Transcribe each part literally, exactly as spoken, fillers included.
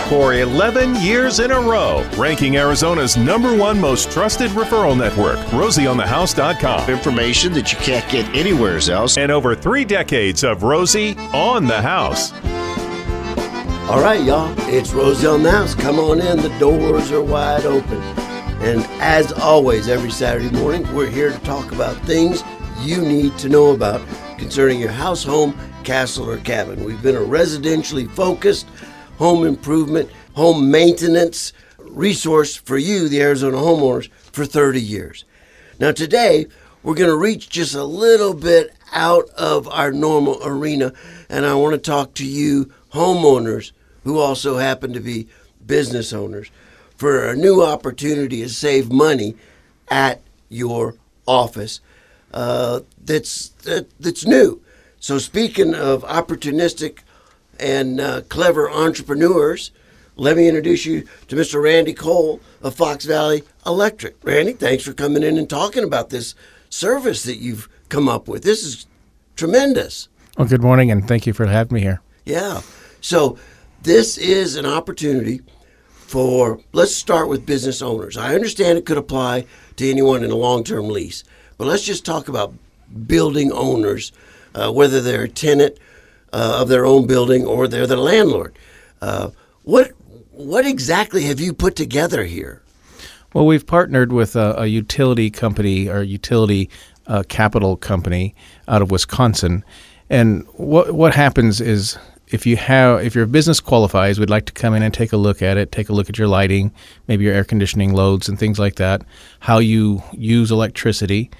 for eleven years in a row, ranking Arizona's number one most trusted referral network, Rosie On The House dot com. Information that you can't get anywhere else. And over three decades of Rosie on the House. All right, y'all, it's Rosie on the House. Come on in, the doors are wide open. And as always, every Saturday morning, we're here to talk about things you need to know about concerning your house, home, castle, or cabin. We've been a residentially focused home improvement, home maintenance resource for you, the Arizona homeowners, for thirty years. Now today, we're going to reach just a little bit out of our normal arena, and I want to talk to you homeowners who also happen to be business owners for a new opportunity to save money at your office uh, that's that, that's new. So speaking of opportunistic and uh, clever entrepreneurs, let me introduce you to Mister Randy Cole of Fox Valley Electric. Randy, thanks for coming in and talking about this service that you've come up with. This is tremendous. Well, good morning, and thank you for having me here. Yeah. So this is an opportunity for, let's start with business owners. I understand it could apply to anyone in a long-term lease, but let's just talk about building owners, uh, whether they're a tenant uh, of their own building or they're the landlord. Uh, what what exactly have you put together here? Well, we've partnered with a, a utility company or utility uh, capital company out of Wisconsin, and what what happens is if you have if your business qualifies, we'd like to come in and take a look at it, take a look at your lighting, maybe your air conditioning loads and things like that, how you use electricity.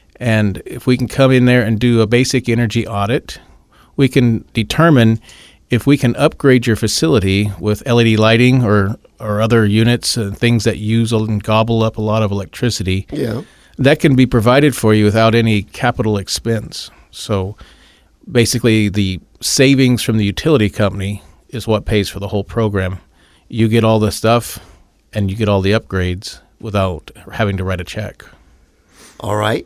And if we can come in there and do a basic energy audit, we can determine if we can upgrade your facility with L E D lighting or, or other units and things that use and gobble up a lot of electricity. Yeah. That can be provided for you without any capital expense. So basically the savings from the utility company is what pays for the whole program. You get all the stuff and you get all the upgrades without having to write a check. All right.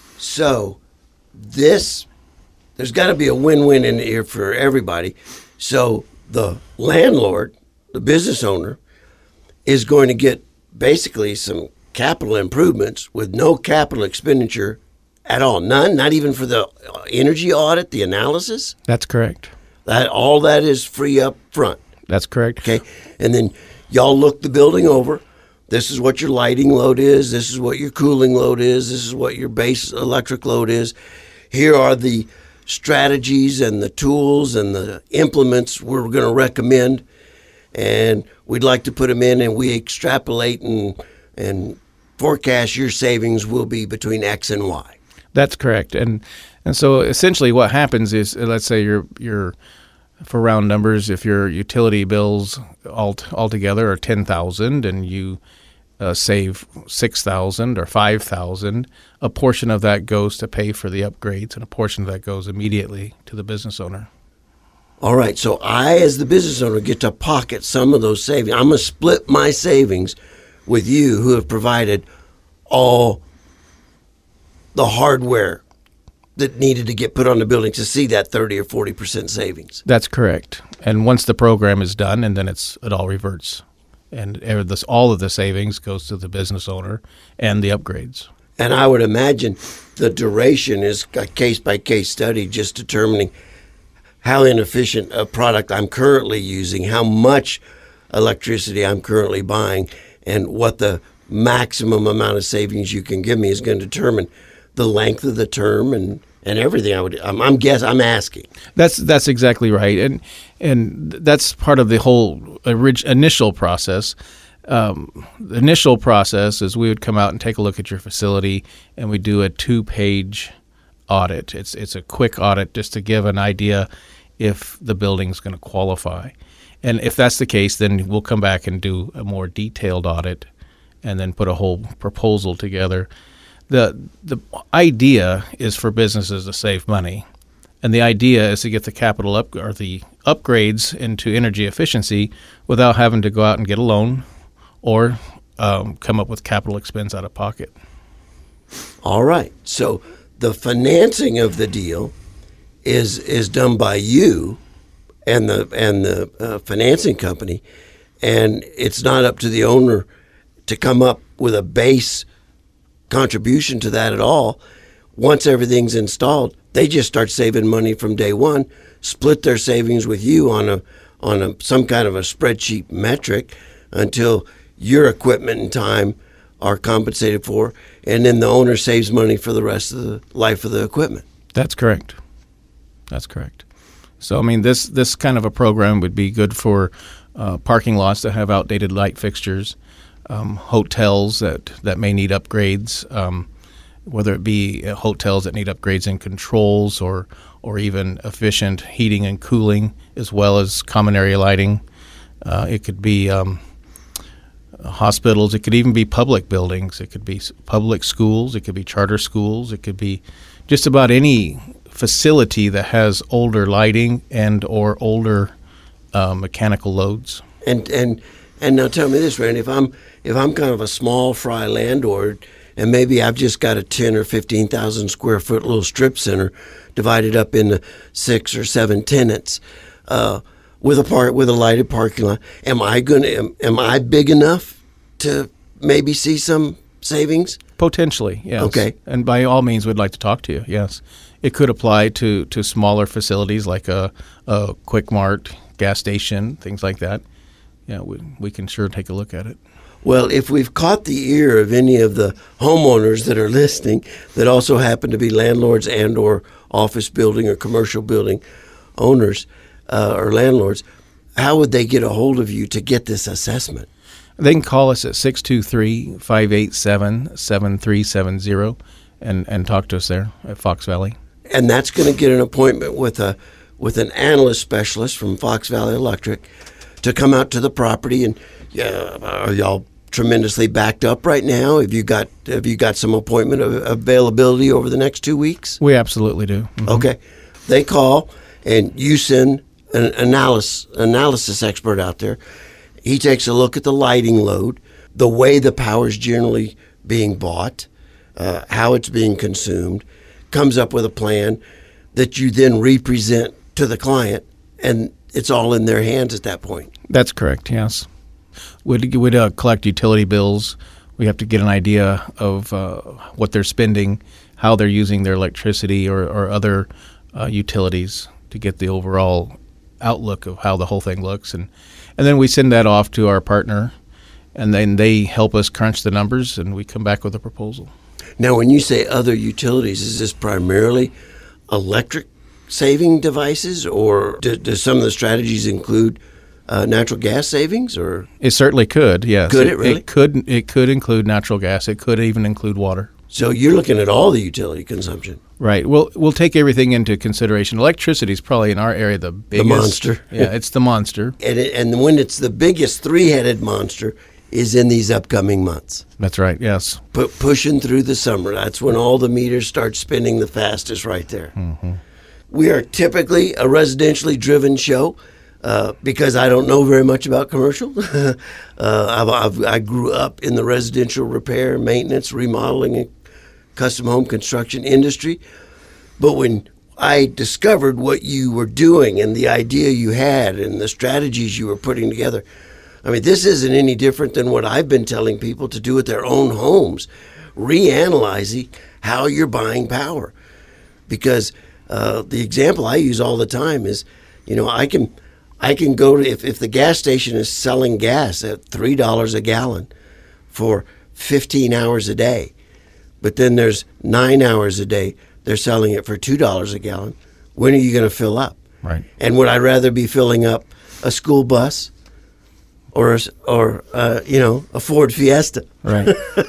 So this, there's got to be a win-win in here for everybody. So the landlord, the business owner, is going to get basically some capital improvements with no capital expenditure at all. None, not even for the energy audit, the analysis? That's correct. That all that is free up front. That's correct. Okay. And then y'all look the building over. This is what your lighting load is. This is what your cooling load is. This is what your base electric load is. Here are the strategies and the tools and the implements we're going to recommend. And we'd like to put them in, and we extrapolate and and forecast your savings will be between X and Y. That's correct. And and so essentially what happens is, let's say you're you're for round numbers, if your utility bills all altogether are ten thousand and you uh, save six thousand or five thousand, a portion of that goes to pay for the upgrades and a portion of that goes immediately to the business owner. All right. So I, as the business owner, get to pocket some of those savings. I'm going to split my savings with you who have provided all the hardware that needed to get put on the building to see that thirty or forty percent savings. That's correct. And once the program is done, and then it's it all reverts. And this, all of the savings goes to the business owner and the upgrades. And I would imagine the duration is a case-by-case study, just determining how inefficient a product I'm currently using, how much electricity I'm currently buying, and what the maximum amount of savings you can give me is going to determine the length of the term and, and everything. I would, I'm, I'm guess, I'm asking. That's that's exactly right, and and that's part of the whole orig- initial process. Um, the initial process is we would come out and take a look at your facility, and we do a two-page audit. It's it's a quick audit just to give an idea if the building's going to qualify, and if that's the case, then we'll come back and do a more detailed audit, and then put a whole proposal together. The the idea is for businesses to save money, and the idea is to get the capital up or the upgrades into energy efficiency without having to go out and get a loan or um, come up with capital expense out of pocket. All right. So the financing of the deal is is done by you and the and the uh, financing company, and it's not up to the owner to come up with a base contribution to that at all. Once everything's installed, they just start saving money from day one, split their savings with you on a on a some kind of a spreadsheet metric until your equipment and time are compensated for, and then the owner saves money for the rest of the life of the equipment. That's correct. That's correct. So, I mean, this this kind of a program would be good for uh, parking lots that have outdated light fixtures, um, hotels that, that may need upgrades, um, whether it be uh, hotels that need upgrades in controls or or even efficient heating and cooling, as well as common area lighting. Uh, it could be um, hospitals. It could even be public buildings. It could be public schools. It could be charter schools. It could be just about any facility that has older lighting and or older uh, mechanical loads. And and and now tell me this, Randy, if I'm if I'm kind of a small fry landlord, and maybe I've just got a ten or fifteen thousand square foot little strip center divided up into six or seven tenants, uh, with a part with a lighted parking lot, am I gonna am, am I big enough to maybe see some savings? Potentially, yes. Okay. And by all means, we'd like to talk to you. Yes, it could apply to, to smaller facilities like a, a Quick Mart, gas station, things like that. Yeah, we we can sure take a look at it. Well, if we've caught the ear of any of the homeowners that are listening that also happen to be landlords and or office building or commercial building owners uh, or landlords, how would they get a hold of you to get this assessment? They can call us at six two three, five eight seven, seven three seven zero and, and talk to us there at Fox Valley. And that's going to get an appointment with a with an analyst specialist from Fox Valley Electric to come out to the property. And yeah, are y'all tremendously backed up right now? Have you got have you got some appointment availability over the next two weeks? We absolutely do. Mm-hmm. Okay. They call, and you send an analysis analysis expert out there. He takes a look at the lighting load, the way the power is generally being bought, uh, how it's being consumed, comes up with a plan that you then represent to the client, and it's all in their hands at that point. That's correct, yes. We'd, we'd uh, collect utility bills. We have to get an idea of uh, what they're spending, how they're using their electricity or, or other uh, utilities to get the overall outlook of how the whole thing looks. And, and then we send that off to our partner, and then they help us crunch the numbers, and we come back with a proposal. Now, when you say other utilities, is this primarily electric saving devices, or do, do some of the strategies include uh, natural gas savings? Or it certainly could, yes. Could it really? It could. It could include natural gas. It could even include water. So you're looking at all the utility consumption. Right. We'll we'll take everything into consideration. Electricity is probably in our area the biggest. The monster. Yeah, it's the monster. And it, and when it's the biggest three-headed monster is in these upcoming months. That's right. Yes. Pu- pushing through the summer. That's when all the meters start spinning the fastest. Right there. Mm-hmm. We are typically a residentially driven show. Uh, because I don't know very much about commercial. uh, I've, I've, I grew up in the residential repair, maintenance, remodeling, and custom home construction industry. But when I discovered what you were doing and the idea you had and the strategies you were putting together, I mean, this isn't any different than what I've been telling people to do with their own homes, reanalyzing how you're buying power. Because uh, the example I use all the time is, you know, I can... I can go to, if, if the gas station is selling gas at three dollars a gallon for fifteen hours a day, but then there's nine hours a day they're selling it for two dollars a gallon, when are you going to fill up? Right. And would I rather be filling up a school bus or, a, or uh, you know, a Ford Fiesta? Right.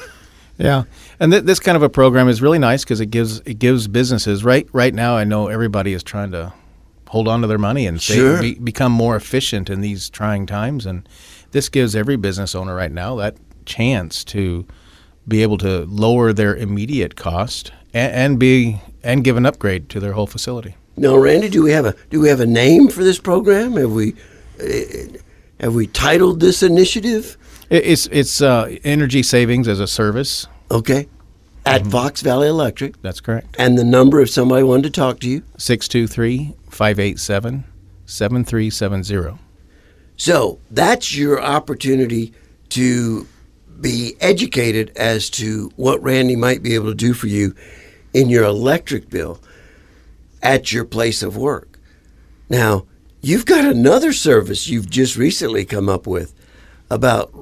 Yeah. And th- this kind of a program is really nice because it gives it gives businesses, right, right now I know everybody is trying to hold on to their money and save, sure. be, become more efficient in these trying times. And this gives every business owner right now that chance to be able to lower their immediate cost and, and be and give an upgrade to their whole facility. Now, Randy, do we have a do we have a name for this program? Have we uh, have we titled this initiative? It, it's it's uh, energy savings as a service. Okay. At Mm-hmm. Fox Valley Electric. That's correct. And the number if somebody wanted to talk to you? six two three, five eight seven, seven three seven zero. So that's your opportunity to be educated as to what Randy might be able to do for you in your electric bill at your place of work. Now, you've got another service you've just recently come up with about,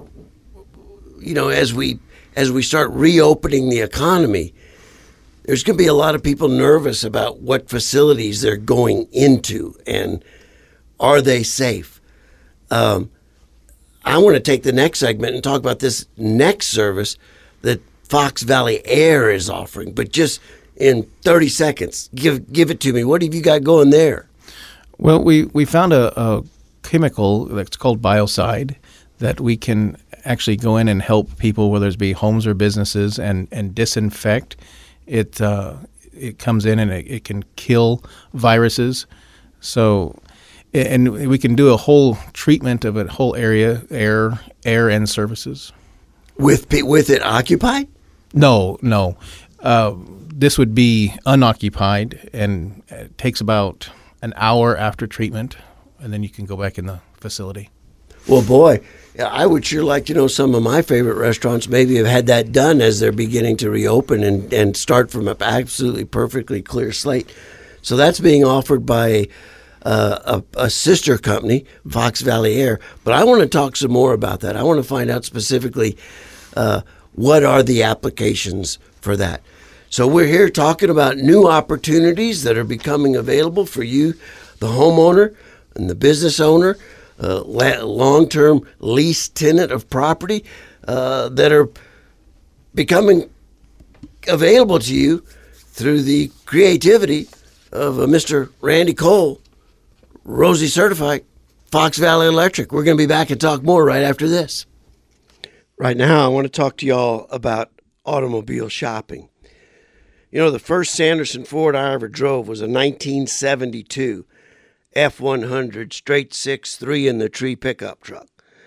you know, as we as we start reopening the economy, there's going to be a lot of people nervous about what facilities they're going into and are they safe. Um, I want to take the next segment and talk about this next service that Fox Valley Air is offering, but just in thirty seconds, give give it to me. What have you got going there? Well, we, we found a, a chemical that's called Biocide that we can actually go in and help people, whether it be homes or businesses, and, and disinfect. It uh, it comes in and it, it can kill viruses. So, and we can do a whole treatment of a whole area, air, air and surfaces. With with it occupied? No, no. Uh, this would be unoccupied, and it takes about an hour after treatment, and then you can go back in the facility. Well, boy, I would sure like to know some of my favorite restaurants maybe have had that done as they're beginning to reopen and, and start from an absolutely perfectly clear slate. So that's being offered by uh, a, a sister company, Fox Valley Air. But I want to talk some more about that. I want to find out specifically uh, what are the applications for that. So we're here talking about new opportunities that are becoming available for you, the homeowner and the business owner, uh, long-term lease tenant of property uh, that are becoming available to you through the creativity of uh, Mister Randy Cole, Rosie Certified, Fox Valley Electric. We're going to be back and talk more right after this. Right now, I want to talk to y'all about automobile shopping. You know, the first Sanderson Ford I ever drove was a nineteen seventy-two F one hundred straight six three in the tree pickup truck.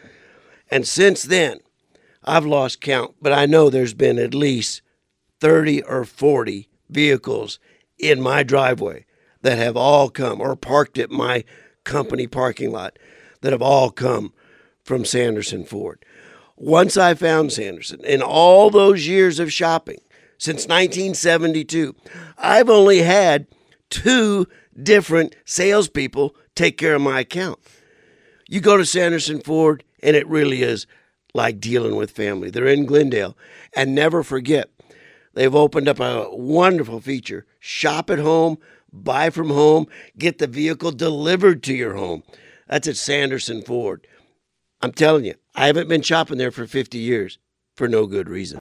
And since then, I've lost count, but I know there's been at least thirty or forty vehicles in my driveway that have all come, or parked at my company parking lot, that have all come from Sanderson Ford. Once I found Sanderson, in all those years of shopping, since nineteen seventy-two, I've only had two different salespeople take care of my account. You go to Sanderson Ford, and it really is like dealing with family. They're in Glendale. And never forget, they've opened up a wonderful feature. Shop at home, buy from home, get the vehicle delivered to your home. That's at Sanderson Ford. I'm telling you, I haven't been shopping there for fifty years for no good reason.